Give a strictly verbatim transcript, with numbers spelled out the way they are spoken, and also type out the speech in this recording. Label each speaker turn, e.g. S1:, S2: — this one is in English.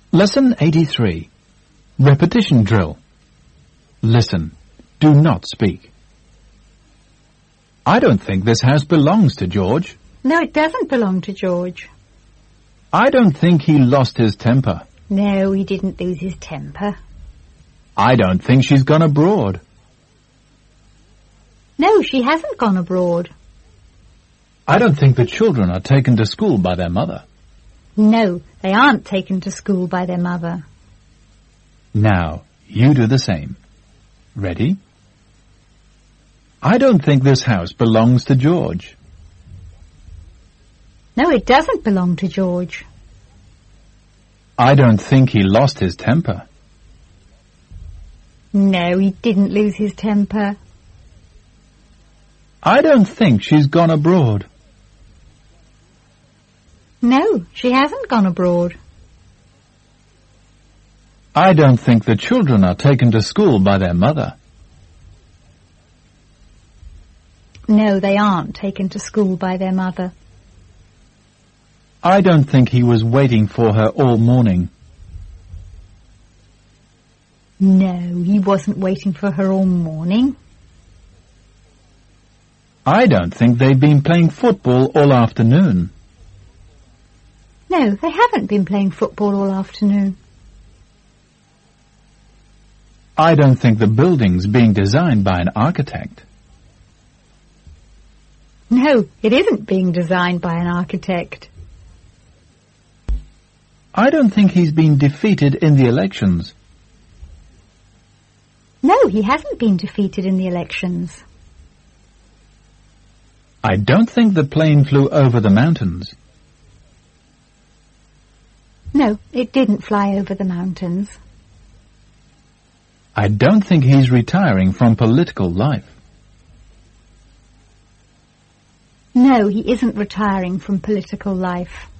S1: Lesson eighty-three. Repetition drill. Listen. Do not speak. I don't think this house belongs to George.
S2: No, it doesn't belong to George.
S1: I don't think he lost his temper.
S2: No, he didn't lose his temper.
S1: I don't think she's gone abroad.
S2: No, she hasn't gone abroad.
S1: I don't think the children are taken to school by their mother.
S2: No, they aren't taken to school by their mother.
S1: Now, you do the same. Ready? I don't think this house belongs to George.
S2: No, it doesn't belong to George.
S1: I don't think he lost his temper.
S2: No, he didn't lose his temper.
S1: I don't think she's gone abroad.
S2: No, she hasn't gone abroad.
S1: I don't think the children are taken to school by their mother.
S2: No, they aren't taken to school by their mother.
S1: I don't think he was waiting for her all morning.
S2: No, he wasn't waiting for her all morning.
S1: I don't think they've been playing football all afternoon.
S2: No, they haven't been playing football all afternoon.
S1: I don't think the building's being designed by an architect.
S2: No, it isn't being designed by an architect.
S1: I don't think he's been defeated in the elections.
S2: No, he hasn't been defeated in the elections.
S1: I don't think the plane flew over the mountains.
S2: No, it didn't fly over the mountains.
S1: I don't think he's retiring from political life.
S2: No, he isn't retiring from political life.